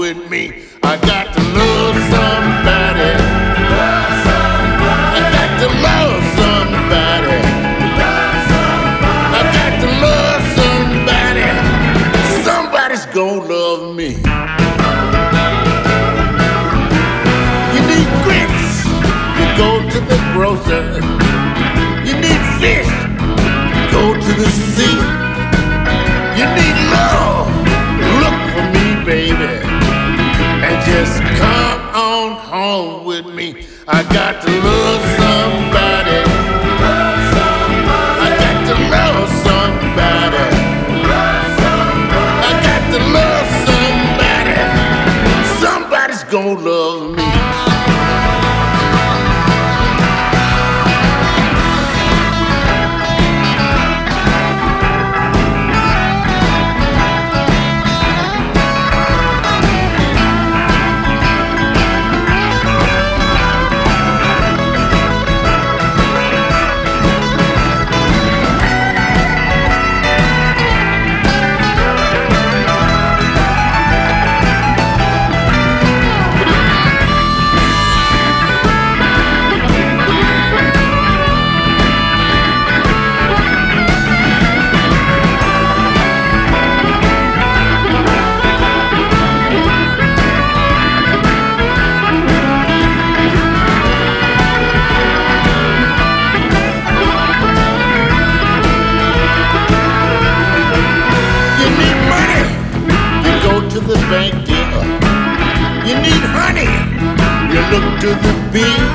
with me. I got to love somebody. I got to love somebody. I got to love somebody. Somebody's gonna love me. You need grits, you go to the grocer. You need fish, go to the sea. You need love, look for me, baby, and just come on home with me. I got to love somebody. I got to love somebody. I got to love somebody. Somebody's gonna love me. The bank dealer. You need honey, you look to the bee.